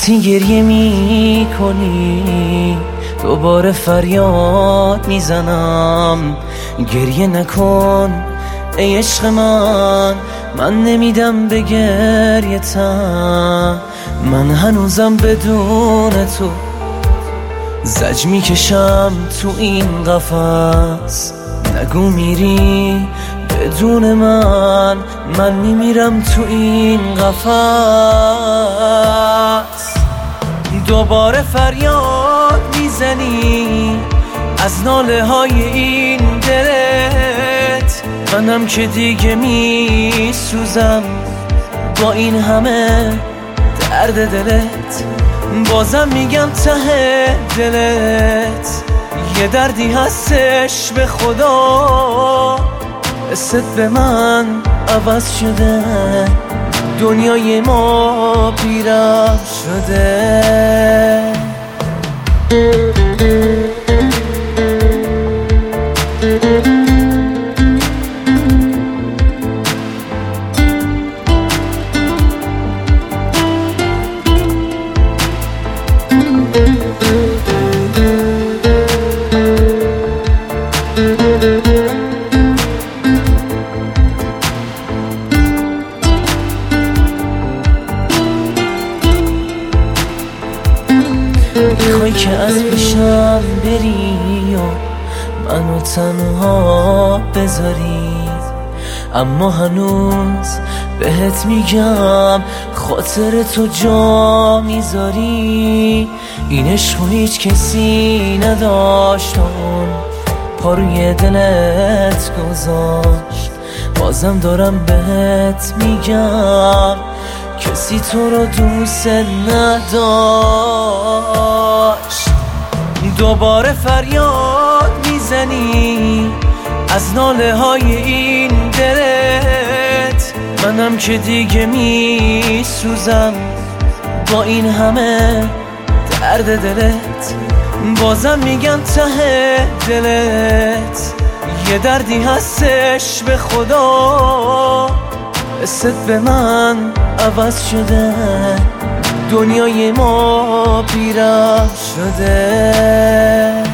وقتی گریه می کنی دوباره فریاد میزنم گریه نکن ای عشق من نمیدم به گریتم. من هنوزم بدون تو زج میکشم تو این قفس. نگو میری بدون من میمیرم تو این قفس. دوباره فریاد میزنی از ناله های این دلت. منم که دیگه میسوزم با این همه درد دلت. بازم میگم ته دلت یه دردی هستش به خدا. حست به من عوض شده، دنیای ما بی‌رحم شده. میخوای که از پیشم بری و منو تنها بذاری، اما هنوز بهت میگم خاطر تو جا میذاری. این عشقو هیچ کسی نداشت، اون پا روی دلت گذاشت. بازم دارم بهت میگم کسی تو رو دوست نداشت. دوباره فریاد میزنی از ناله های این دلت. منم که دیگه میسوزم با این همه درد دلت. بازم میگم ته دلت یه دردی هستش به خدا. حست به من عوض شده، دنیای ما بی‌رحم شده.